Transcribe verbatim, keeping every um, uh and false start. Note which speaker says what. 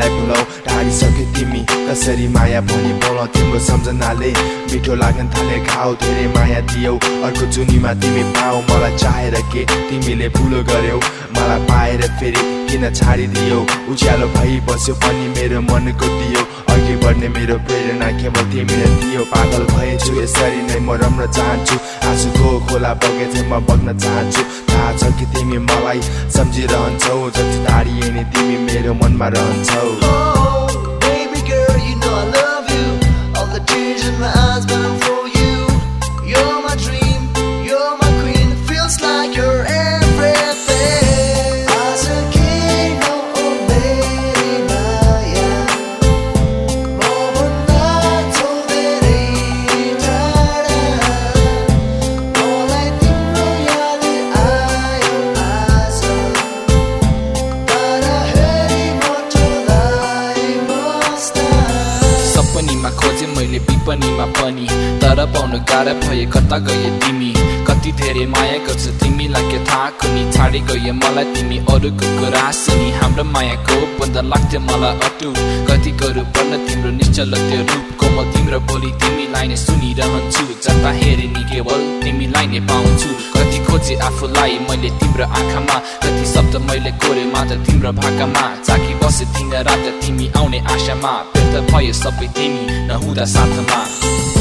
Speaker 1: तिमीलाई भुलाउ ढाडिसक्यो तिमी कसरी माया भनी बोलाउ तिम्रो सम्झनाले मिठो लाग्न थाले घाउ धेरै माया दियौ अर्को जुनीमा तिमी पाऊ मलाई चाहेर के तिमीले भुलो गर्यौ मलाई पाएर फेरि किन छाडिदियौ उज्यालो भई बस्यो पनि मेरो मनको दियो अघि बढ्ने मेरो प्रेरणा केवल तिमीले दियो पागल भएछु यसरी नै म रम्न चाहन्छु आँसुको खोला बगेझैमा बग्न चाहन्छु थाहा छ कि तिमी मलाई सम्झिरहन्छौ जति टाढिए नि तिमी मेरो मनमा रहन्छौ
Speaker 2: Oh, baby girl, you know I love you. All the tears in my eyes, but I'm for you. You're my dream, you're my queen. Feels like you're everything. Asakino o meri maya, mona toderi tara. Molai timro yadi aayo asa, tara heri motolai mosta.
Speaker 3: सपनीमा खोजे मैले विपनीमा पनि तर पाउनु गाह्रो भए कता गए तिमी कति धेरै माया गर्छ तिमीलाई के थाहा कुनी छाडी गए मलाई तिमी अरूको कुरा सुनि हाम्रो मायाको बन्द लाग्थ्यो मलाई अटुट कति गरौँ पर्न तिम्रो निश्चल त्यो रूप कोमल तिम्रो बोली तिमीलाई नै सुनिरहन्छु जता हेरे नि केवल तिमीलाई नै पाउँछु कति खोजे आफूलाई मैले तिम्रो आँखामा कति शब्द मैले कोरे मात्र तिम्रो भाकामा चाकी बसे दिन रात तिमी आउने आशामा व्यर्थ भयो सबै तिमी नहुँदा साथमा